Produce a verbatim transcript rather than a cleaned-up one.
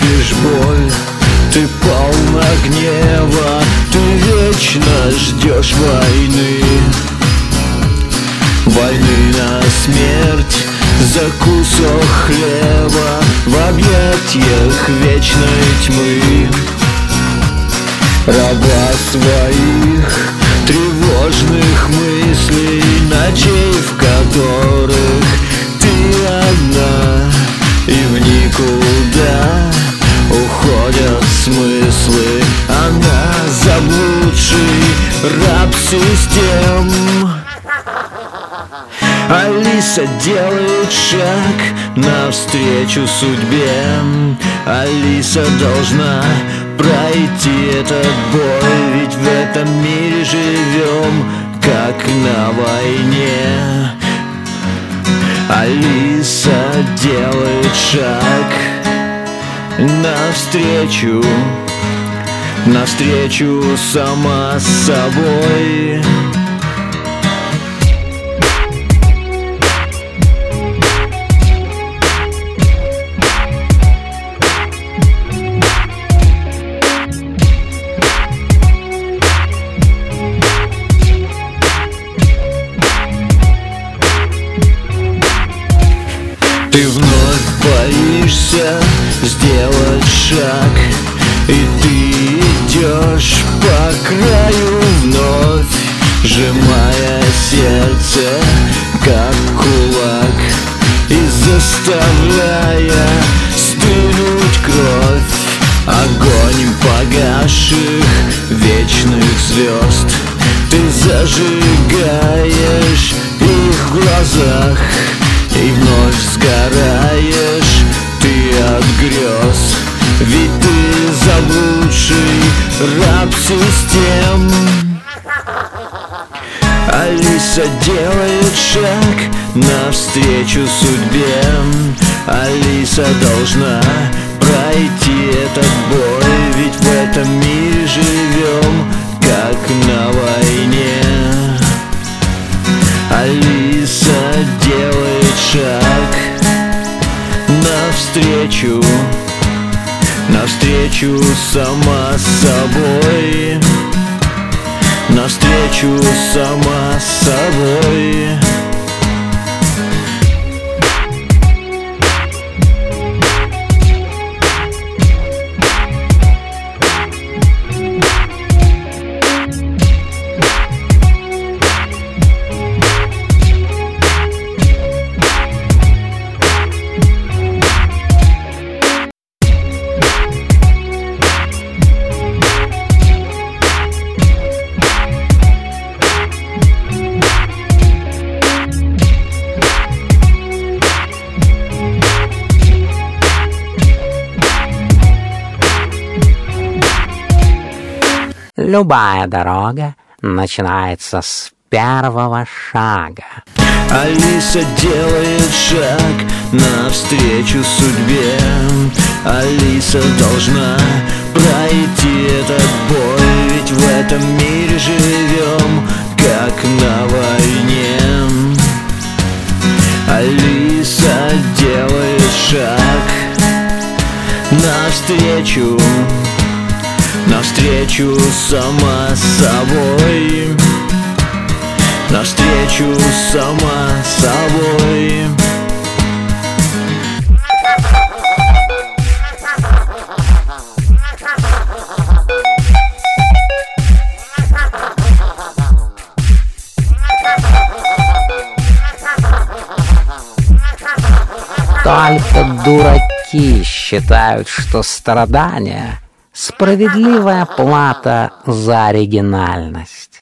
терпишь боль, ты полна гнева, ты вечно ждешь войны. Войны на смерть за кусок хлеба в объятиях вечной тьмы. Раба своих тревожных мыслей, ночей, в которых ты одна, и в никуда уходят смыслы. Она заблудший раб систем. Алиса делает шаг навстречу судьбе. Алиса должна пройти этот бой, ведь в этом мире живем, как на войне. Алиса делает шаг навстречу, навстречу сама с собой. Ты вновь боишься сделать шаг, и ты идешь по краю вновь, сжимая сердце, как кулак, и заставляя стынуть кровь. Огонь погасших вечных звезд ты зажигаешь их в глазах, и вновь сгораешь ты от грез, ведь ты заблудший раб систем. Алиса делает шаг навстречу судьбе. Алиса должна пройти этот бой, ведь в этом мире живем, как на войне. Алиса делает шаг навстречу, навстречу сама с собой, навстречу сама с собой. Любая дорога начинается с первого шага. Алиса делает шаг навстречу судьбе. Алиса должна пройти этот бой, ведь в этом мире живем, как на войне. Алиса делает шаг навстречу, навстречу сама с собой, навстречу сама с собой. Только дураки считают, что страдания — справедливая плата за оригинальность.